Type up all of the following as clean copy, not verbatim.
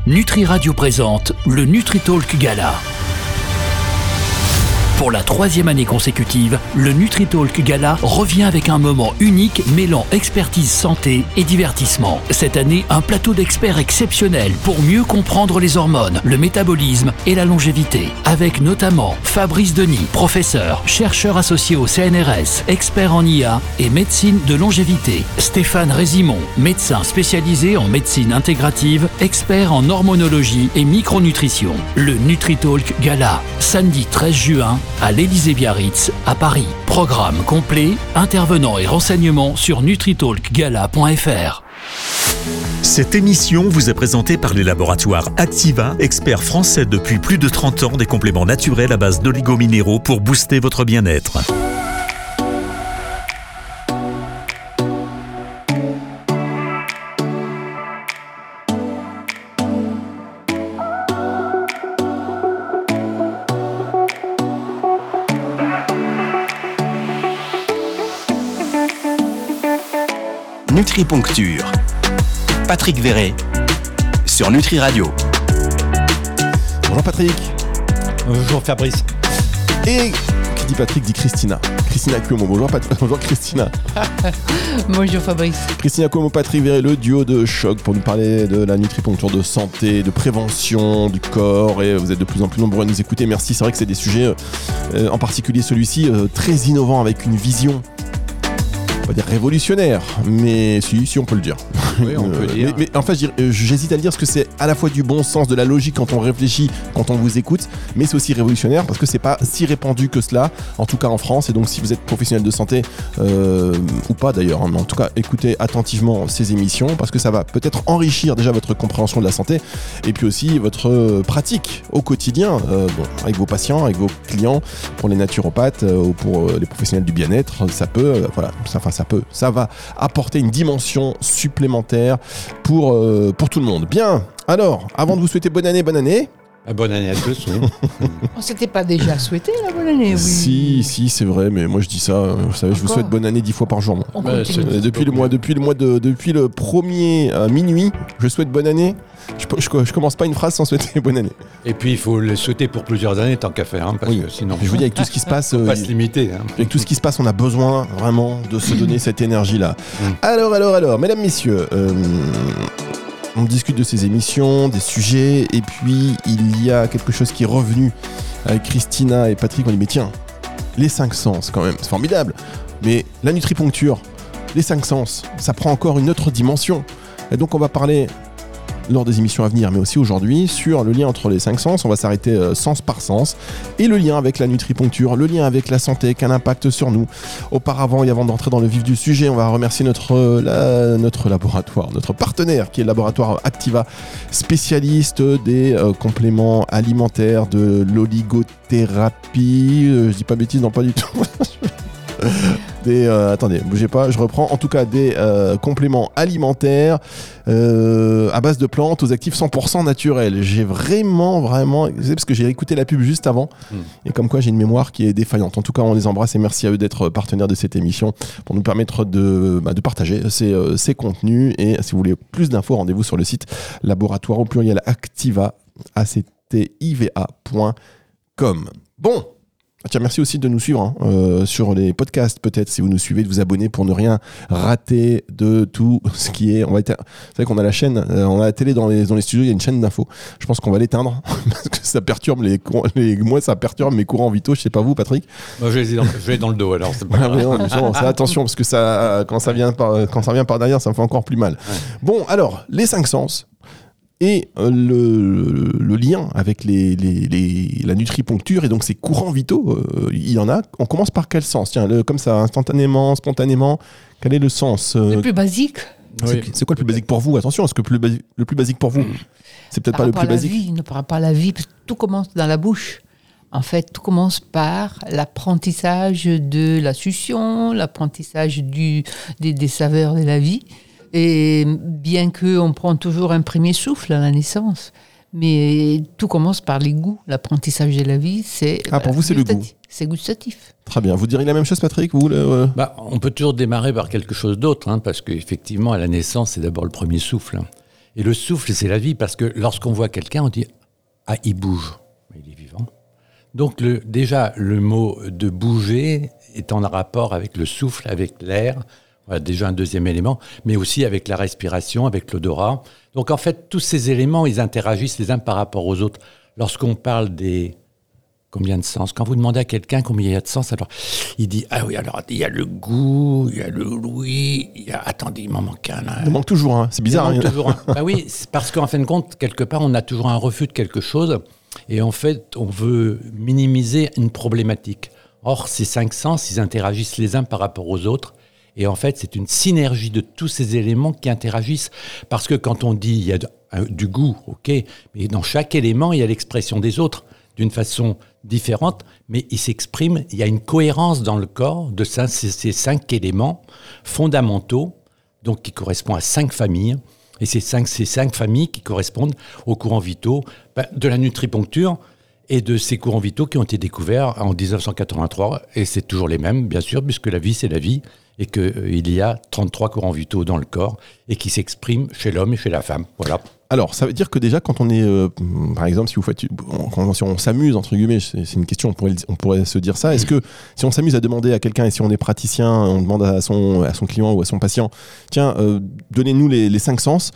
Nutri Radio présente le NutriTalk Gala. Pour la 3e année consécutive, le NutriTalk Gala revient avec un moment unique mêlant expertise santé et divertissement. Cette année, un plateau d'experts exceptionnel pour mieux comprendre les hormones, le métabolisme et la longévité. Avec notamment Fabrice Denis, professeur, chercheur associé au CNRS, expert en IA et médecine de longévité. Stéphane Résimon, médecin spécialisé en médecine intégrative, expert en hormonologie et micronutrition. Le NutriTalk Gala, samedi 13 juin, à l'Élysée-Biarritz, à Paris. Programme complet, intervenants et renseignements sur nutritalkgala.fr. Cette émission vous est présentée par les laboratoires Activa, experts français depuis plus de 30 ans des compléments naturels à base d'oligominéraux pour booster votre bien-être. Nutriponcture. Patrick Verret sur Nutri Radio. Bonjour Patrick. Bonjour Fabrice. Et qui dit Patrick dit Christina. Christina Cuomo. Bonjour Patrick. Bonjour Christina. Bonjour Fabrice. Christina Cuomo, Patrick Verret, le duo de choc pour nous parler de la nutriponcture, de santé, de prévention du corps. Et vous êtes de plus en plus nombreux à nous écouter. Merci. C'est vrai que c'est des sujets, en particulier celui-ci, très innovant avec une vision. On va dire révolutionnaire, mais si on peut le dire. Oui, on peut dire. Mais en fait, j'hésite à le dire parce que c'est à la fois du bon sens, de la logique quand on réfléchit, quand on vous écoute, mais c'est aussi révolutionnaire parce que c'est pas si répandu que cela, en tout cas en France. Et donc, si vous êtes professionnel de santé ou pas d'ailleurs, hein, mais en tout cas, écoutez attentivement ces émissions parce que ça va peut-être enrichir déjà votre compréhension de la santé et puis aussi votre pratique au quotidien, avec vos patients, avec vos clients, pour les naturopathes ou pour les professionnels du bien-être. Ça peut, ça va apporter une dimension supplémentaire pour tout le monde. Bien, alors, avant de vous souhaiter bonne année. Bonne année à tous, oui. On s'était pas déjà souhaité la bonne année, oui. Si, c'est vrai, mais moi je dis ça, vous savez, je vous souhaite bonne année 10 fois par jour. Depuis le 1er à minuit, je souhaite bonne année. Je commence pas une phrase sans souhaiter bonne année. Et puis il faut le souhaiter pour plusieurs années tant qu'à faire, hein, parce que sinon. Je vous dis, avec tout ce qui se passe, faut pas se limiter. Hein. Avec tout ce qui se passe, on a besoin vraiment de se donner cette énergie-là. Alors, mesdames, messieurs. On discute de ces émissions, des sujets, et puis il y a quelque chose qui est revenu avec Christina et Patrick. On dit mais tiens, les 5 sens quand même, c'est formidable. Mais la nutriponcture, les 5 sens, ça prend encore une autre dimension. Et donc on va parler lors des émissions à venir, mais aussi aujourd'hui, sur le lien entre les 5 sens. On va s'arrêter sens par sens, et le lien avec la nutriponcture, le lien avec la santé, quel impact sur nous. Auparavant, et avant d'entrer dans le vif du sujet, on va remercier notre laboratoire, notre partenaire, qui est le laboratoire Activa, spécialiste des compléments alimentaires, de l'oligothérapie, je dis pas bêtise, non pas du tout. Attendez, bougez pas, je reprends. En tout cas, des compléments alimentaires à base de plantes aux actifs 100% naturels. J'ai vraiment, parce que j'ai écouté la pub juste avant, et comme quoi j'ai une mémoire qui est défaillante. En tout cas, on les embrasse et merci à eux d'être partenaires de cette émission pour nous permettre de partager ces contenus. Et si vous voulez plus d'infos, rendez-vous sur le site laboratoire au pluriel Activa, activa.com. Bon. Tiens, merci aussi de nous suivre sur les podcasts, peut-être, si vous nous suivez, de vous abonner pour ne rien rater de tout ce qui est... Vous savez qu'on a la chaîne, on a la télé dans les studios, il y a une chaîne d'infos. Je pense qu'on va l'éteindre, parce que ça perturbe moi, ça perturbe mes courants vitaux. Je sais pas vous, Patrick. Moi, je vais dans le dos, alors. C'est pas grave. Non, c'est attention, parce que ça, quand ça vient par derrière, ça me fait encore plus mal. Ouais. Bon, alors, les 5 sens. Et le lien avec la nutriponcture et donc ces courants vitaux, il y en a. On commence par quel sens ? Tiens, comme ça, instantanément, spontanément, quel est le sens Le plus basique. C'est quoi le plus basique pour vous ? Attention, est-ce que le plus basique pour vous, c'est peut-être pas le plus basique ? Par rapport à la vie, parce que tout commence dans la bouche. En fait, tout commence par l'apprentissage de la succion, l'apprentissage des saveurs de la vie. Et bien qu'on prend toujours un premier souffle à la naissance, mais tout commence par les goûts. L'apprentissage de la vie, c'est... pour vous, c'est le goût. C'est gustatif. Très bien. Vous diriez la même chose, Patrick, vous On peut toujours démarrer par quelque chose d'autre, parce qu'effectivement, à la naissance, c'est d'abord le premier souffle. Et le souffle, c'est la vie, parce que lorsqu'on voit quelqu'un, on dit « Ah, il bouge ». Mais il est vivant. Donc déjà, le mot de bouger est en rapport avec le souffle, avec l'air. Voilà, déjà un deuxième élément, mais aussi avec la respiration, avec l'odorat. Donc en fait, tous ces éléments, ils interagissent les uns par rapport aux autres. Lorsqu'on parle des... Combien de sens ? Quand vous demandez à quelqu'un combien il y a de sens, alors il dit « Ah oui, alors il y a le goût, il y a le l'ouïe, il y a... Attendez, il m'en manque un là. » Il manque toujours un, c'est bizarre. Il manque toujours un. Bah oui, c'est parce qu'en fin de compte, quelque part, on a toujours un refus de quelque chose et en fait, on veut minimiser une problématique. Or, ces 5 sens, ils interagissent les uns par rapport aux autres. Et en fait, c'est une synergie de tous ces éléments qui interagissent. Parce que quand on dit il y a du goût, ok, mais dans chaque élément, il y a l'expression des autres d'une façon différente, mais il s'exprime, il y a une cohérence dans le corps de ces 5 éléments fondamentaux, donc qui correspondent à 5 familles. Et ces 5 familles qui correspondent aux courants vitaux de la nutriponcture et de ces courants vitaux qui ont été découverts en 1983. Et c'est toujours les mêmes, bien sûr, puisque la vie, c'est la vie. Et qu'il y a 33 courants vitaux dans le corps et qui s'expriment chez l'homme et chez la femme. Voilà. Alors, ça veut dire que déjà, quand on est, par exemple, si on s'amuse, entre guillemets, c'est une question, on pourrait se dire ça, est-ce que si on s'amuse à demander à quelqu'un, et si on est praticien, on demande à son client ou à son patient, tiens, donnez-nous les 5 sens,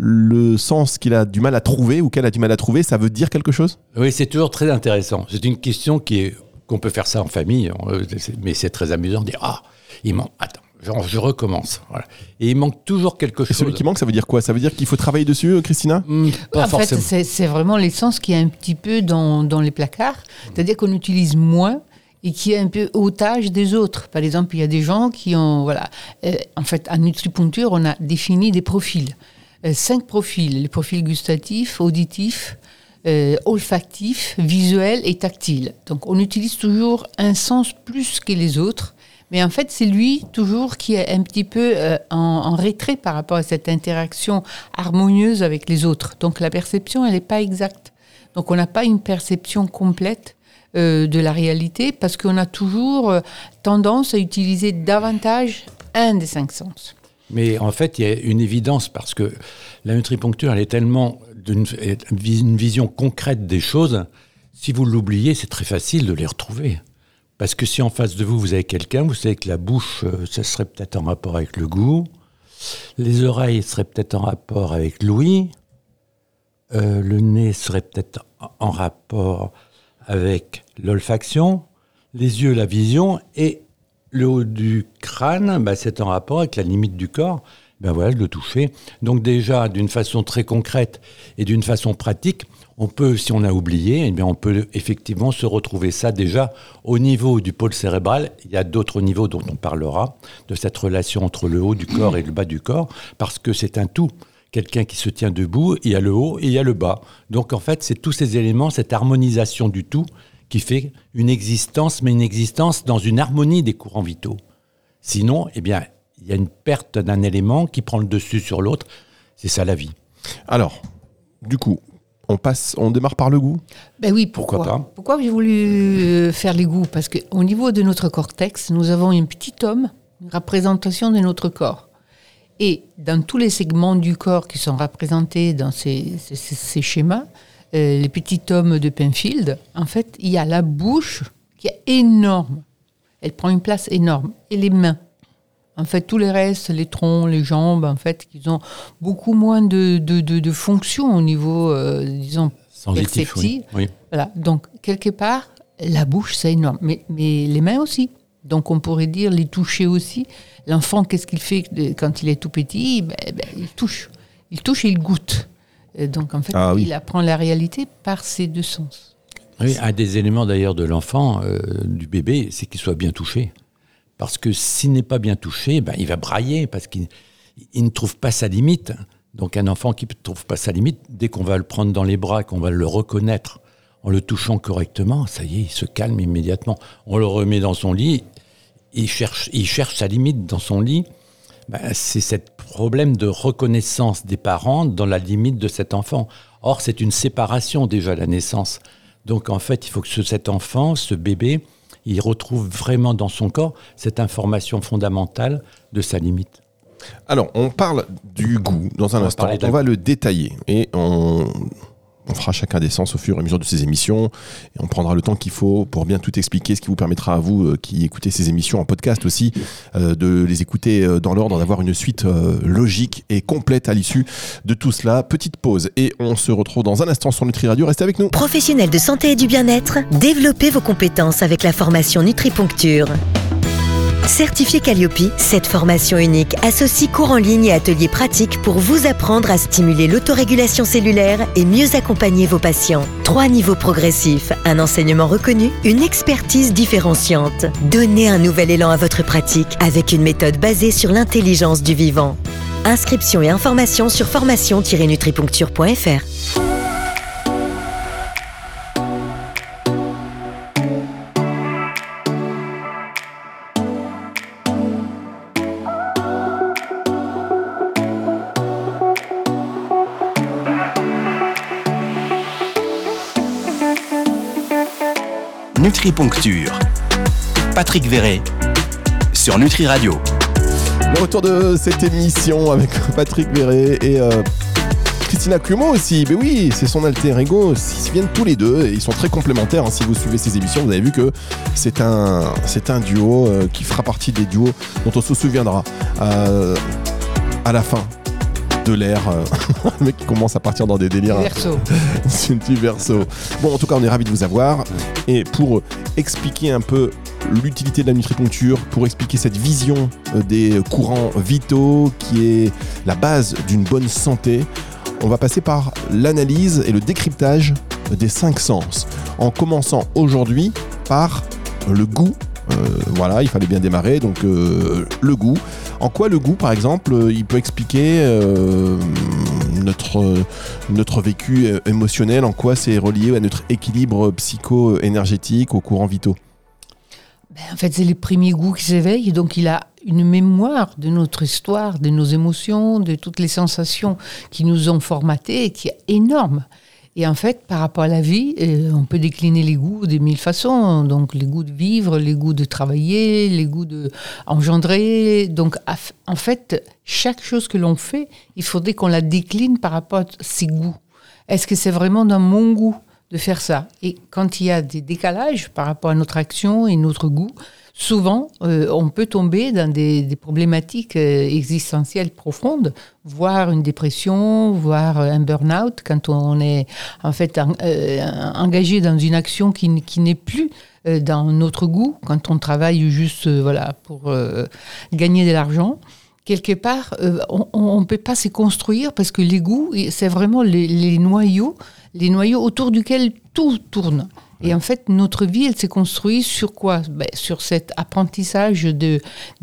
le sens qu'il a du mal à trouver ou qu'elle a du mal à trouver, ça veut dire quelque chose ? Oui, c'est toujours très intéressant. C'est une question qu'on peut faire ça en famille, mais c'est très amusant de dire « Ah !» Il manque. Attends, je recommence. Voilà. Et il manque toujours quelque chose. Et celui qui manque, ça veut dire quoi ? Ça veut dire qu'il faut travailler dessus, Christina ? Pas forcément. En fait, c'est vraiment l'essence qui est un petit peu dans les placards. C'est-à-dire qu'on utilise moins et qui est un peu otage des autres. Par exemple, il y a des gens qui ont... Voilà. En fait, en nutriponcture, on a défini des profils. 5 profils. Les profils gustatifs, auditifs, olfactifs, visuels et tactiles. Donc, on utilise toujours un sens plus que les autres. Mais en fait, c'est lui toujours qui est un petit peu en retrait par rapport à cette interaction harmonieuse avec les autres. Donc la perception, elle n'est pas exacte. Donc on n'a pas une perception complète de la réalité parce qu'on a toujours tendance à utiliser davantage un des 5 sens. Mais en fait, il y a une évidence parce que la nutriponcture, elle est tellement une vision concrète des choses. Si vous l'oubliez, c'est très facile de les retrouver. Parce que si en face de vous, vous avez quelqu'un, vous savez que la bouche, ça serait peut-être en rapport avec le goût. Les oreilles seraient peut-être en rapport avec l'ouïe. Le nez serait peut-être en rapport avec l'olfaction. Les yeux, la vision. Et le haut du crâne, c'est en rapport avec la limite du corps. Voilà, le toucher. Donc déjà, d'une façon très concrète et d'une façon pratique, on peut, si on a oublié, on peut effectivement se retrouver ça déjà au niveau du pôle cérébral. Il y a d'autres niveaux dont on parlera, de cette relation entre le haut du corps et le bas du corps, parce que c'est un tout. Quelqu'un qui se tient debout, il y a le haut et il y a le bas. Donc en fait, c'est tous ces éléments, cette harmonisation du tout qui fait une existence, mais une existence dans une harmonie des courants vitaux. Sinon, il y a une perte d'un élément qui prend le dessus sur l'autre. C'est ça la vie. Alors, du coup, on démarre par le goût ? Ben oui, pourquoi pas ? Pourquoi j'ai voulu faire les goûts ? Parce qu'au niveau de notre cortex, nous avons un petit homme, une représentation de notre corps. Et dans tous les segments du corps qui sont représentés dans ces schémas, les petits hommes de Penfield, en fait, il y a la bouche qui est énorme. Elle prend une place énorme. Et les mains. En fait, tous les restes, les troncs, les jambes, en fait, ils ont beaucoup moins de fonctions au niveau, disons, perceptif. Oui. Voilà. Donc, quelque part, la bouche, c'est énorme. Mais les mains aussi. Donc, on pourrait dire les toucher aussi. L'enfant, qu'est-ce qu'il fait quand il est tout petit ? Il touche. Il touche et il goûte. Donc, en fait, il apprend la réalité par ces 2 sens. Oui, un des éléments, d'ailleurs, de l'enfant, du bébé, c'est qu'il soit bien touché. Parce que s'il n'est pas bien touché, il va brailler parce qu'il ne trouve pas sa limite. Donc un enfant qui ne trouve pas sa limite, dès qu'on va le prendre dans les bras, qu'on va le reconnaître en le touchant correctement, ça y est, il se calme immédiatement. On le remet dans son lit, il cherche sa limite dans son lit. C'est ce problème de reconnaissance des parents dans la limite de cet enfant. Or, c'est une séparation déjà à la naissance. Donc en fait, il faut que cet enfant, ce bébé, il retrouve vraiment dans son corps cette information fondamentale de sa limite. Alors, on parle du goût dans un instant. On va le détailler et on fera chacun des sens au fur et à mesure de ces émissions et on prendra le temps qu'il faut pour bien tout expliquer, ce qui vous permettra à vous qui écoutez ces émissions en podcast aussi de les écouter dans l'ordre, d'avoir une suite logique et complète à l'issue de tout cela. Petite pause et on se retrouve dans un instant sur Nutri Radio. Restez avec nous. Professionnels de santé et du bien-être, développez vos compétences avec la formation Nutriponcture. Certifié Calliope, cette formation unique associe cours en ligne et ateliers pratiques pour vous apprendre à stimuler l'autorégulation cellulaire et mieux accompagner vos patients. 3 niveaux progressifs, un enseignement reconnu, une expertise différenciante. Donnez un nouvel élan à votre pratique avec une méthode basée sur l'intelligence du vivant. Inscription et informations sur formation-nutriponcture.fr. Nutriponcture. Patrick Verret sur Nutri Radio. Le retour de cette émission avec Patrick Verret et Christina Clumeau aussi. Mais oui, c'est son alter ego. Ils viennent tous les deux et ils sont très complémentaires. Si vous suivez ces émissions, vous avez vu que c'est un duo qui fera partie des duos dont on se souviendra à la fin de l'ère. Le mec qui commence à partir dans des délires. Verso. C'est une petite verso. Bon, en tout cas, on est ravis de vous avoir. Et pour expliquer un peu l'utilité de la nutriponcture, pour expliquer cette vision des courants vitaux qui est la base d'une bonne santé, on va passer par l'analyse et le décryptage des 5 sens. En commençant aujourd'hui par le goût. Voilà, il fallait bien démarrer. Donc, le goût. En quoi le goût, par exemple, il peut expliquer notre vécu émotionnel, en quoi c'est relié à notre équilibre psycho-énergétique, aux courants vitaux? En fait, c'est les premiers goûts qui s'éveillent, donc il a une mémoire de notre histoire, de nos émotions, de toutes les sensations qui nous ont formatés, qui est énorme. Et en fait, par rapport à la vie, on peut décliner les goûts de 1000 façons. Donc, les goûts de vivre, les goûts de travailler, les goûts de engendrer. Donc, en fait, chaque chose que l'on fait, il faudrait qu'on la décline par rapport à ces goûts. Est-ce que c'est vraiment dans mon goût de faire ça? Et quand il y a des décalages par rapport à notre action et notre goût, souvent, on peut tomber dans des problématiques existentielles profondes, voire une dépression, voire un burn-out, quand on est en fait engagé dans une action qui n'est plus dans notre goût, quand on travaille juste pour gagner de l'argent. Quelque part, on ne peut pas se construire parce que les goûts, c'est vraiment les noyaux autour duquel tout tourne. Et en fait, notre vie, elle s'est construite sur quoi? Sur cet apprentissage de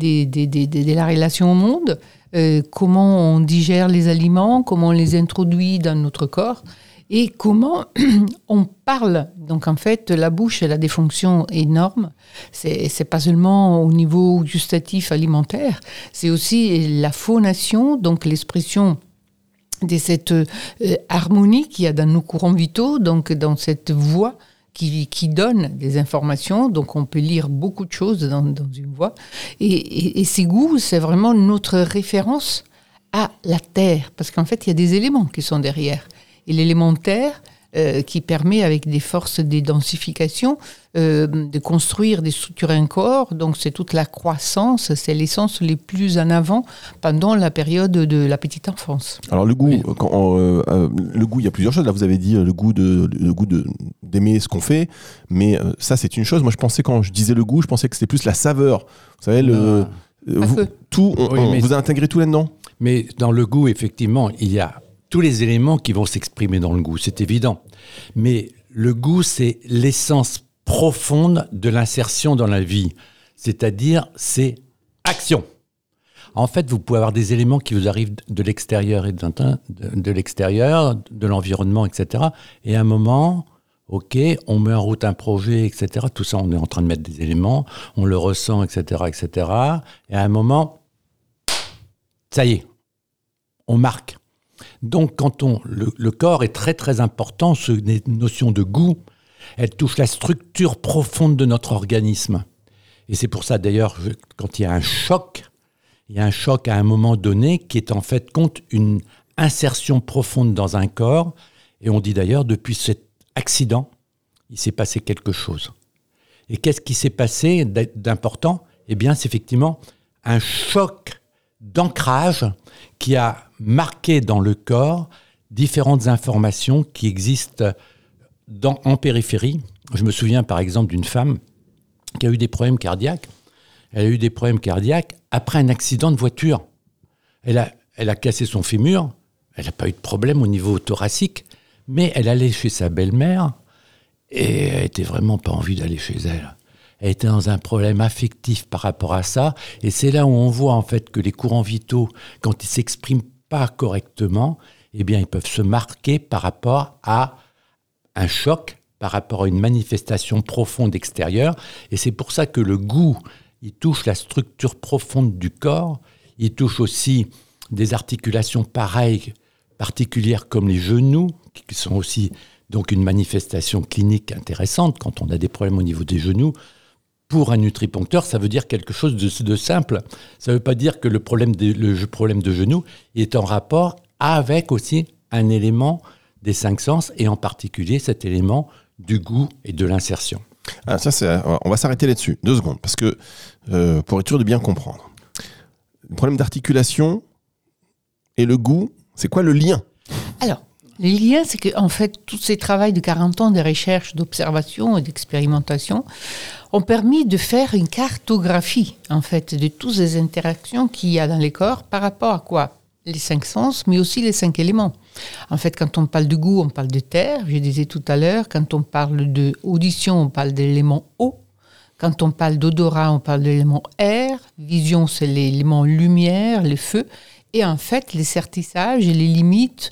la relation au monde, comment on digère les aliments, comment on les introduit dans notre corps et comment on parle. Donc en fait, la bouche, elle a des fonctions énormes. C'est pas seulement au niveau gustatif alimentaire, c'est aussi la phonation, donc l'expression de cette harmonie qu'il y a dans nos courants vitaux, donc dans cette voix qui donne des informations. Donc on peut lire beaucoup de choses dans une voix. Et ces goûts, c'est vraiment notre référence à la terre, parce qu'en fait, il y a des éléments qui sont derrière. Et l'élément terre, qui permet, avec des forces de densification, de construire, de structurer un corps. Donc, c'est toute la croissance, c'est l'essence les plus en avant pendant la période de la petite enfance. Alors, le goût, le goût, il y a plusieurs choses. Là, vous avez dit le goût d'aimer ce qu'on fait, mais ça, c'est une chose. Moi, je pensais, quand je disais le goût, je pensais que c'était plus la saveur. Vous savez, vous intégrez tout là-dedans? Mais dans le goût, effectivement, il y a tous les éléments qui vont s'exprimer dans le goût, c'est évident. Mais le goût, c'est l'essence profonde de l'insertion dans la vie. C'est-à-dire, c'est action. En fait, vous pouvez avoir des éléments qui vous arrivent de l'extérieur et de l'extérieur, de l'environnement, etc. Et à un moment, ok, on met en route un projet, etc. Tout ça, on est en train de mettre des éléments, on le ressent, etc., etc. Et à un moment, ça y est, on marque. Donc, quand le corps est très, très important, cette notion de goût, elle touche la structure profonde de notre organisme. Et c'est pour ça, d'ailleurs, quand il y a un choc, il y a un choc à un moment donné qui est en fait compte une insertion profonde dans un corps. Et on dit d'ailleurs, depuis cet accident, il s'est passé quelque chose. Et qu'est-ce qui s'est passé d'important ? Eh bien, c'est effectivement un choc d'ancrage qui a marqué dans le corps différentes informations qui existent en périphérie. Je me souviens par exemple d'une femme qui a eu des problèmes cardiaques. Elle a eu des problèmes cardiaques après un accident de voiture. Elle a cassé son fémur. Elle n'a pas eu de problème au niveau thoracique. Mais elle allait chez sa belle-mère et elle n'était vraiment pas envie d'aller chez elle. Elle était dans un problème affectif par rapport à ça. Et c'est là où on voit en fait que les courants vitaux, quand ils ne s'expriment pas correctement, eh bien, ils peuvent se marquer par rapport à un choc, par rapport à une manifestation profonde extérieure. Et c'est pour ça que le goût, il touche la structure profonde du corps. Il touche aussi des articulations pareilles, particulières comme les genoux, qui sont aussi donc une manifestation clinique intéressante quand on a des problèmes au niveau des genoux. Pour un nutriponcteur, ça veut dire quelque chose de simple. Ça ne veut pas dire que le problème de genou est en rapport avec aussi un élément des 5 sens, et en particulier cet élément du goût et de l'insertion. Ah, on va s'arrêter là-dessus, 2 secondes, parce que pour être sûr de bien comprendre, le problème d'articulation et le goût, c'est quoi le lien ? Alors, le lien, c'est qu'en fait, tous ces travaux de 40 ans de recherche, d'observation et d'expérimentation ont permis de faire une cartographie, en fait, de toutes les interactions qu'il y a dans les corps par rapport à quoi ? Les 5 sens, mais aussi les 5 éléments. En fait, quand on parle de goût, on parle de terre, je disais tout à l'heure. Quand on parle d'audition, on parle de l'élément eau. Quand on parle d'odorat, on parle de l'élément air. Vision, c'est l'élément lumière, le feu. Et en fait, les certissages et les limites,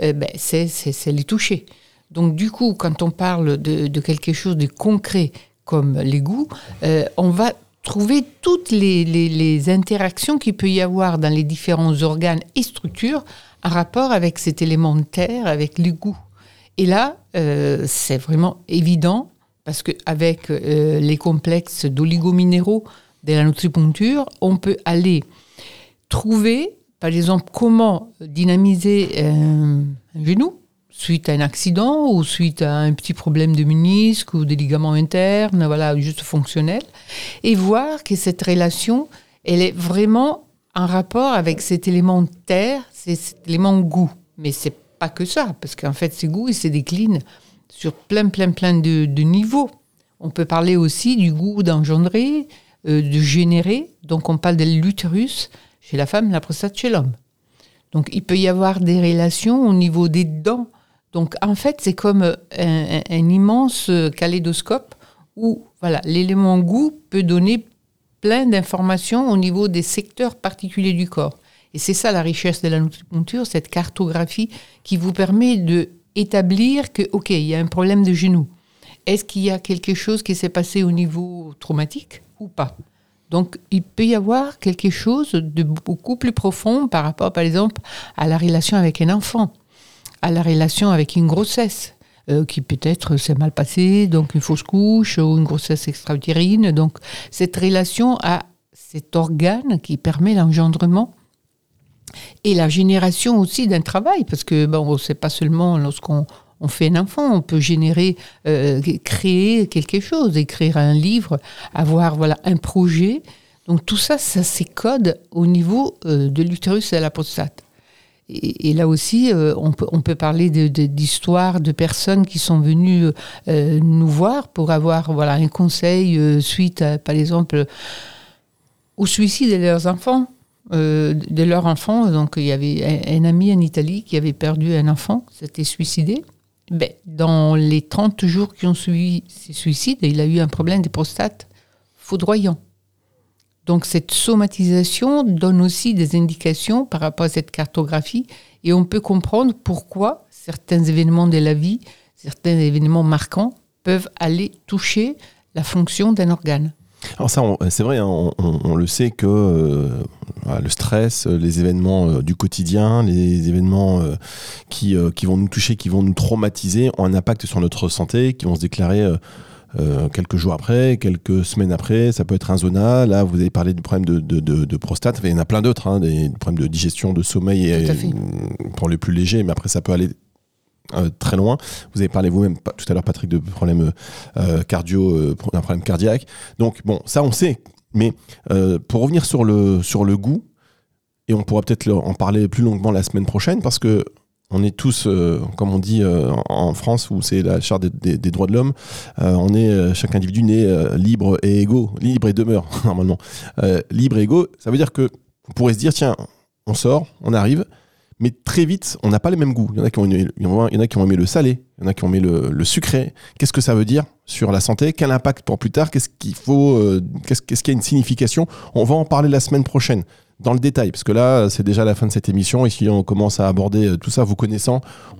c'est les toucher. Donc du coup, quand on parle de quelque chose de concret comme les goûts, on va trouver toutes les interactions qu'il peut y avoir dans les différents organes et structures en rapport avec cet élément de terre, avec le goût. Et là, c'est vraiment évident parce qu'avec les complexes d'oligominéraux de la nutriponcture, on peut aller trouver, par exemple, comment dynamiser un genou suite à un accident ou suite à un petit problème de ménisque ou des ligaments internes, voilà, juste fonctionnel, et voir que cette relation, elle est vraiment en rapport avec cet élément de terre, c'est cet élément goût. Mais c'est pas que ça, parce qu'en fait, ces goûts, ils se déclinent sur plein de niveaux. On peut parler aussi du goût d'engendrer, de générer. Donc, on parle de l'utérus chez la femme, la prostate chez l'homme. Donc, il peut y avoir des relations au niveau des dents. Donc, en fait, c'est comme un immense kaléidoscope où voilà, l'élément goût peut donner plein d'informations au niveau des secteurs particuliers du corps. Et c'est ça la richesse de la nutriponcture, cette cartographie qui vous permet d'établir que, OK, il y a un problème de genou. Est-ce qu'il y a quelque chose qui s'est passé au niveau traumatique ou pas ? Donc, il peut y avoir quelque chose de beaucoup plus profond par rapport, par exemple, à la relation avec un enfant, à la relation avec une grossesse, qui peut-être s'est mal passée, donc une fausse couche ou une grossesse extra-utérine. Donc, cette relation à cet organe qui permet l'engendrement et la génération aussi d'un travail, parce que bon, c'est pas seulement lorsqu'on fait un enfant, on peut générer, créer quelque chose, écrire un livre, avoir voilà, un projet. Donc tout ça, ça s'écode au niveau de l'utérus et de la prostate. Et là aussi, on peut parler d'histoires de personnes qui sont venues nous voir pour avoir voilà, un conseil suite, à, par exemple, au suicide de leurs enfants. De leur enfant. Donc il y avait un ami en Italie qui avait perdu un enfant, s'était suicidé. Dans les 30 jours qui ont suivi ce suicide, il a eu un problème de prostate foudroyant. Donc cette somatisation donne aussi des indications par rapport à cette cartographie et on peut comprendre pourquoi certains événements de la vie, certains événements marquants peuvent aller toucher la fonction d'un organe. Alors ça, c'est vrai, hein, on le sait que le stress, les événements du quotidien, les événements qui vont nous toucher, qui vont nous traumatiser, ont un impact sur notre santé, qui vont se déclarer quelques jours après, quelques semaines après, ça peut être un zona. Là, vous avez parlé du problème de prostate. Il y en a plein d'autres, hein, des problèmes de digestion, de sommeil, pour les plus légers, mais après, ça peut aller très loin. Vous avez parlé vous-même tout à l'heure, Patrick, de problèmes d'un problème cardiaque. Donc, bon, ça, on sait. Mais pour revenir sur le goût, et on pourra peut-être en parler plus longuement la semaine prochaine, parce que on est tous, comme on dit en France, où c'est la charte des droits de l'homme, on est chaque individu né libre et égaux, libre et demeure normalement. Libre et égaux, ça veut dire que on pourrait se dire tiens, on sort, on arrive, mais très vite, on n'a pas les mêmes goûts. Il y en a qui ont aimé le salé, il y en a qui ont aimé le sucré. Qu'est-ce que ça veut dire sur la santé? Quel impact pour plus tard? Qu'est-ce qu'il y a une signification? On va en parler la semaine prochaine. Dans le détail, parce que là, c'est déjà la fin de cette émission, et si on commence à aborder tout ça, vous connaissant,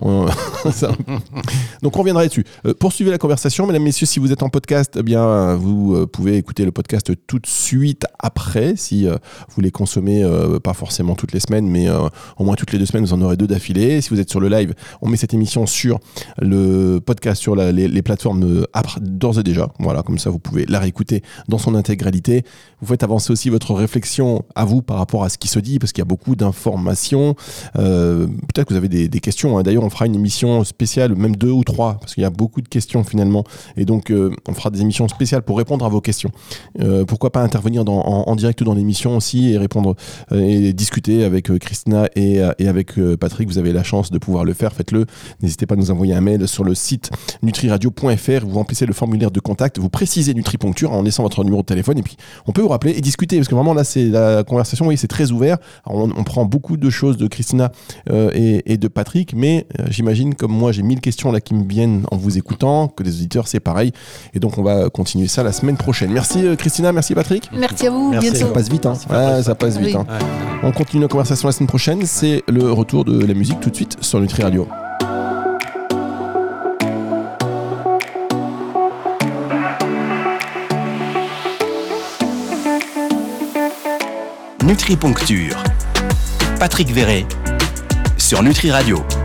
donc on reviendra dessus. Poursuivez la conversation, mesdames, messieurs, si vous êtes en podcast, eh bien, vous pouvez écouter le podcast tout de suite après, si vous les consommez, pas forcément toutes les semaines, mais au moins toutes les 2 semaines, vous en aurez 2 d'affilée. Si vous êtes sur le live, on met cette émission sur le podcast, sur les plateformes d'ores et déjà. Voilà, comme ça, vous pouvez la réécouter dans son intégralité. Vous faites avancer aussi votre réflexion à vous par rapport à ce qui se dit, parce qu'il y a beaucoup d'informations. Peut-être que vous avez des questions. Hein. D'ailleurs, on fera une émission spéciale, même 2 ou 3, parce qu'il y a beaucoup de questions finalement. Et donc, on fera des émissions spéciales pour répondre à vos questions. Pourquoi pas intervenir en direct dans l'émission aussi et répondre et discuter avec Christina et avec Patrick. Vous avez la chance de pouvoir le faire. Faites-le. N'hésitez pas à nous envoyer un mail sur le site nutriradio.fr. Vous remplissez le formulaire de contact. Vous précisez Nutriponcture en laissant votre numéro de téléphone. Et puis, on peut vous rappeler et discuter. Parce que vraiment, là, c'est la conversation. Oui, c'est très ouvert. Alors, on prend beaucoup de choses de Christina et de Patrick, mais j'imagine, comme moi, j'ai 1000 questions là qui me viennent en vous écoutant, que les auditeurs, c'est pareil. Et donc, on va continuer ça la semaine prochaine. Merci Christina, merci Patrick. Merci à vous. Merci. Bientôt. Ça passe vite, hein. Ça passe vite. Oui. Hein. On continue la conversation la semaine prochaine. C'est le retour de la musique tout de suite sur Nutri Radio. Nutriponcture. Patrick Verret sur Nutri Radio.